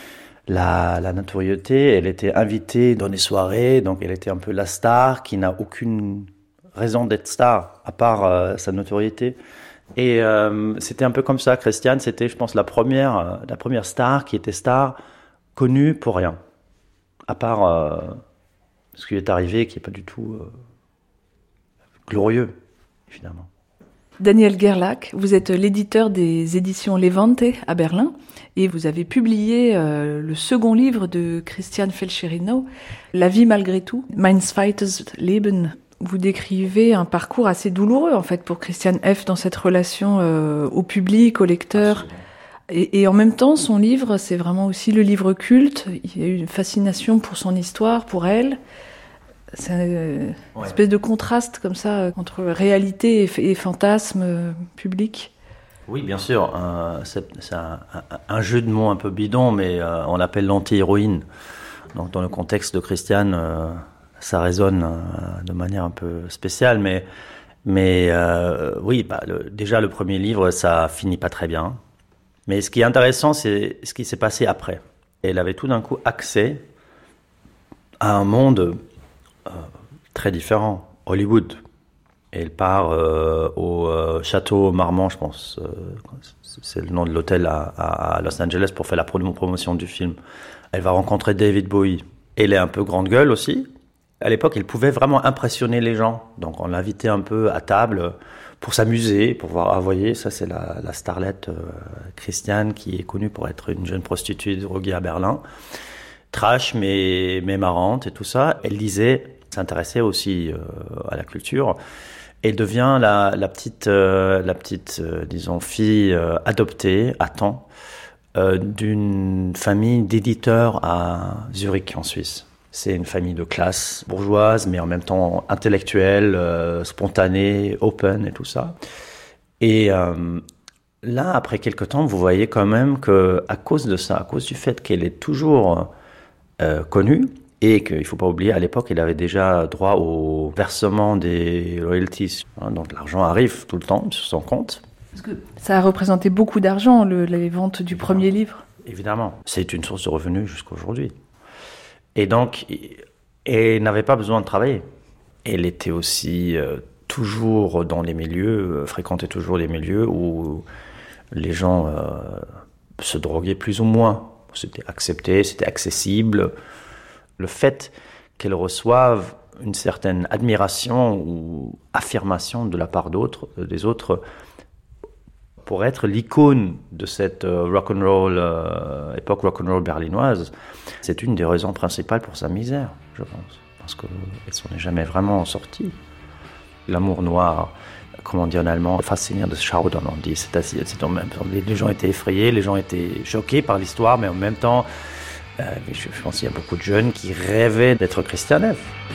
La, la notoriété, elle était invitée dans des soirées, donc elle était un peu la star qui n'a aucune raison d'être star, à part euh, sa notoriété. Et euh, c'était un peu comme ça. Christiane, c'était, je pense, la première, euh, la première star qui était star connue pour rien, à part euh, ce qui lui est arrivé, qui n'est pas du tout euh, glorieux, évidemment. Daniel Gerlach, vous êtes l'éditeur des éditions Levante à Berlin et vous avez publié euh, le second livre de Christian Felcherino, La vie malgré tout, Mein zweites Leben. Vous décrivez un parcours assez douloureux en fait pour Christian F. dans cette relation euh, au public, au lecteur. Et, et en même temps, son livre, c'est vraiment aussi le livre culte. Il y a eu une fascination pour son histoire, pour elle. C'est une ouais. espèce de contraste comme ça entre réalité et, et fantasme euh, public. Oui, bien sûr. Euh, c'est c'est un, un, un jeu de mots un peu bidon, mais euh, on l'appelle l'anti-héroïne. Donc, dans le contexte de Christiane, euh, ça résonne euh, de manière un peu spéciale. Mais, mais euh, oui, bah, le, déjà, le premier livre, ça finit pas très bien. Mais ce qui est intéressant, c'est ce qui s'est passé après. Elle avait tout d'un coup accès à un monde Euh, très différent, Hollywood. Et elle part euh, au euh, château Marmont, je pense, euh, c'est le nom de l'hôtel à, à Los Angeles pour faire la promotion du film. Elle va rencontrer David Bowie. Elle est un peu grande gueule aussi. À l'époque, elle pouvait vraiment impressionner les gens. Donc on l'invitait un peu à table pour s'amuser, pour voir, ah, vous voyez, ça c'est la, la starlette euh, Christiane qui est connue pour être une jeune prostituée droguée à Berlin. Trash, mais, mais marrante et tout ça. Elle lisait, s'intéressait aussi euh, à la culture. Elle devient la, la petite, euh, la petite euh, disons, fille euh, adoptée à temps euh, d'une famille d'éditeurs à Zurich, en Suisse. C'est une famille de classe bourgeoise, mais en même temps intellectuelle, euh, spontanée, open et tout ça. Et euh, là, après quelque temps, vous voyez quand même qu'à cause de ça, à cause du fait qu'elle est toujours Euh, connu, et qu'il ne faut pas oublier, à l'époque, il avait déjà droit au versement des royalties. Hein, donc l'argent arrive tout le temps sur son compte. Parce que ça a représenté beaucoup d'argent, le, les ventes du Évidemment. Premier livre. Évidemment, c'est une source de revenus jusqu'à aujourd'hui. Et donc, elle n'avait pas besoin de travailler. Elle était aussi euh, toujours dans les milieux, euh, fréquentait toujours les milieux où les gens euh, se droguaient plus ou moins. C'était accepté, c'était accessible. Le fait qu'elle reçoive une certaine admiration ou affirmation de la part d'autres, des autres, pour être l'icône de cette rock'n'roll, euh, époque rock'n'roll berlinoise, c'est une des raisons principales pour sa misère, je pense. Parce qu'elle s'en est jamais vraiment sortie. L'amour noir, comment on dit en allemand, faszinierend Schaudern, on dit. C'est assez, c'est en même temps, les gens étaient effrayés, les gens étaient choqués par l'histoire, mais en même temps, Euh, je, je pense qu'il y a beaucoup de jeunes qui rêvaient d'être Christian F.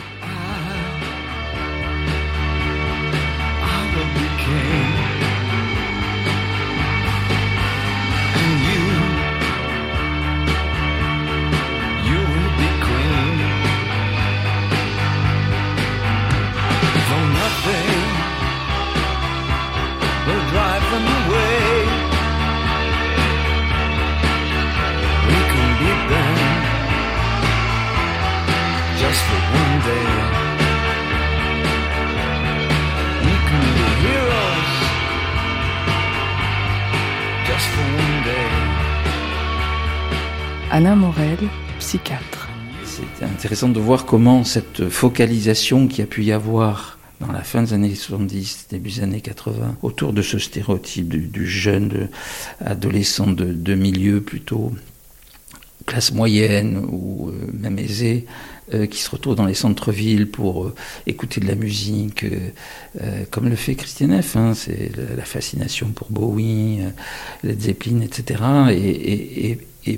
Alain Morel, psychiatre. C'est intéressant de voir comment cette focalisation qu'il y a pu y avoir dans la fin des années soixante-dix, début des années quatre-vingts, autour de ce stéréotype du, du jeune de, adolescent de, de milieu plutôt classe moyenne ou euh, même aisée, euh, qui se retrouve dans les centres-villes pour euh, écouter de la musique, euh, euh, comme le fait Christian F. Hein, c'est la, la fascination pour Bowie, euh, Led Zeppelin, et cetera. Et, et, et, et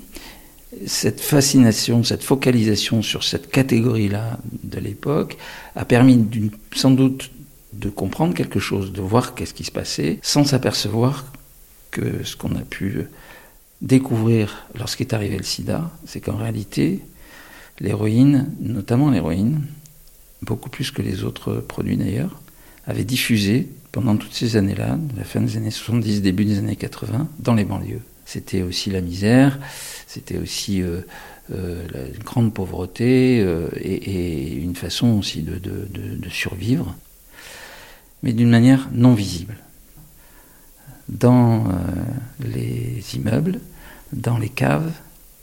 cette fascination, cette focalisation sur cette catégorie-là de l'époque a permis d'une, sans doute de comprendre quelque chose, de voir qu'est-ce qui se passait, sans s'apercevoir que ce qu'on a pu découvrir lorsqu'est arrivé le sida, c'est qu'en réalité, l'héroïne, notamment l'héroïne, beaucoup plus que les autres produits d'ailleurs, avait diffusé pendant toutes ces années-là, de la fin des années soixante-dix, début des années quatre-vingts, dans les banlieues. C'était aussi la misère, c'était aussi euh, euh, la une grande pauvreté euh, et, et une façon aussi de, de, de, de survivre, mais d'une manière non visible. Dans euh, les immeubles, dans les caves,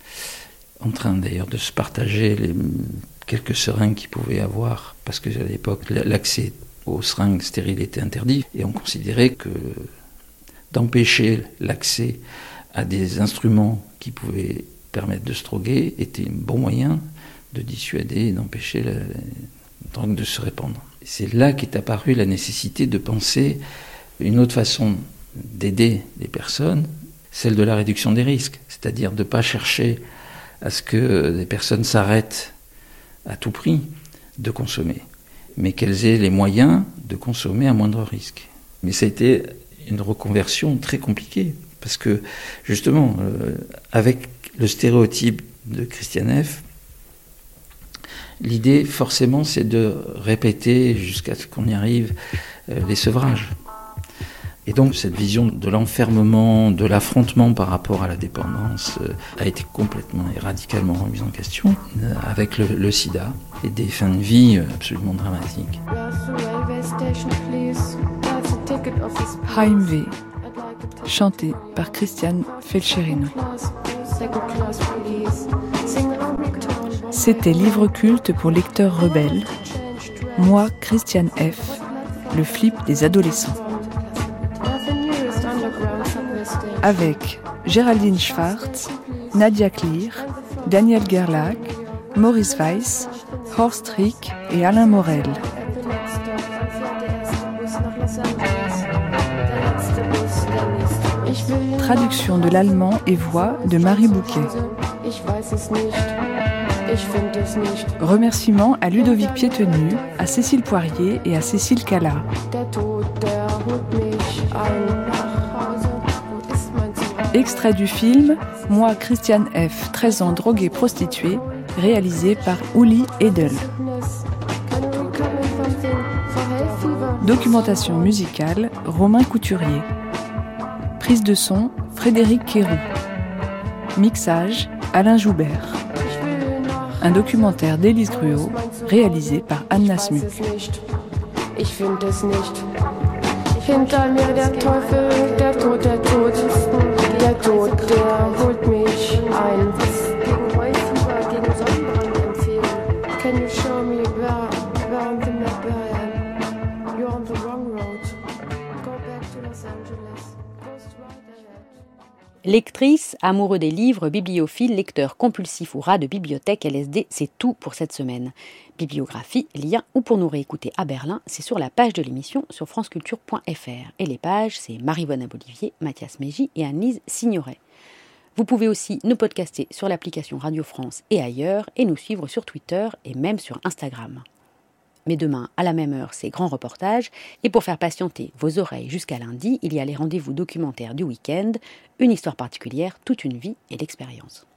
en train d'ailleurs de se partager les quelques seringues qu'ils pouvaient avoir, parce qu'à l'époque, l'accès aux seringues stériles était interdit, et on considérait que d'empêcher l'accès à des instruments qui pouvaient permettre de se droguer était un bon moyen de dissuader et d'empêcher la, la drogue de se répandre. C'est là qu'est apparue la nécessité de penser une autre façon d'aider les personnes, celle de la réduction des risques, c'est-à-dire de ne pas chercher à ce que des personnes s'arrêtent à tout prix de consommer, mais qu'elles aient les moyens de consommer à moindre risque. Mais ça a été une reconversion très compliquée, parce que justement, euh, avec le stéréotype de Christian F., l'idée forcément c'est de répéter jusqu'à ce qu'on y arrive euh, les sevrages. Et donc cette vision de l'enfermement, de l'affrontement par rapport à la dépendance euh, a été complètement et radicalement remise en question euh, avec le, le sida et des fins de vie euh, absolument dramatiques. Heimweh, chanté par Christian Felcherino. C'était Livre culte pour lecteurs rebelles. Moi, Christian F., le flip des adolescents. Avec Géraldine Schwartz, Nadia Clear, Daniel Gerlach, Maurice Weiss, Horst Rick et Alain Morel. Traduction de l'allemand et voix de Marie Bouquet. Remerciements à Ludovic Piétenu, à Cécile Poirier et à Cécile Cala. Extrait du film Moi, Christian F., treize ans drogué prostituée, réalisé par Uli Edel. Documentation musicale, Romain Couturier. Prise de son, Frédéric Quéroux. Mixage, Alain Joubert. Un documentaire d'Élise Gruot, réalisé par Anna Smuk. Ich find es nicht. Hinter mir der Teufel, der Tod, der Tod, der Tod, der holt mich ein. Gegen Heufieber, gegen Sonnenbrand empfehlen. Can you show me where, where I'm the Barbarian? You're on the wrong road. Go back to Los Angeles. Go straight ahead. Lectrice, amoureux des livres, bibliophile, lecteur compulsif ou rat de bibliothèque, L S D, c'est tout pour cette semaine. Bibliographie, lien ou pour nous réécouter à Berlin, c'est sur la page de l'émission sur franceculture point f r. Et les pages, c'est Marie-Vonne Bolivier, Mathias Mégy et Anne-Lise Signoret. Vous pouvez aussi nous podcaster sur l'application Radio France et ailleurs, et nous suivre sur Twitter et même sur Instagram. Mais demain, à la même heure, c'est grand reportage, et pour faire patienter vos oreilles jusqu'à lundi, il y a les rendez-vous documentaires du week-end, une histoire particulière, toute une vie et l'expérience.